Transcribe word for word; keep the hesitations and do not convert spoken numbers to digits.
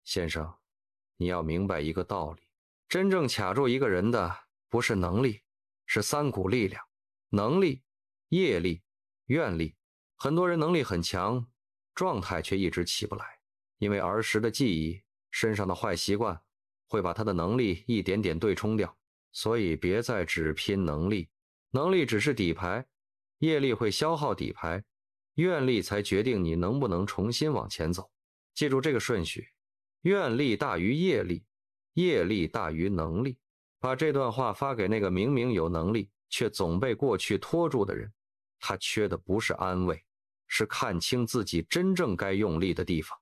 先生，你要明白一个道理，真正卡住一个人的不是能力，是三股力量：能力、业力、愿力。很多人能力很强，状态却一直起不来，因为儿时的记忆，身上的坏习惯会把他的能力一点点对冲掉。所以别再只拼能力，能力只是底牌，业力会消耗底牌，愿力才决定你能不能重新往前走。记住这个顺序，愿力大于业力，业力大于能力。把这段话发给那个明明有能力却总被过去拖住的人，他缺的不是安慰，是看清自己真正该用力的地方。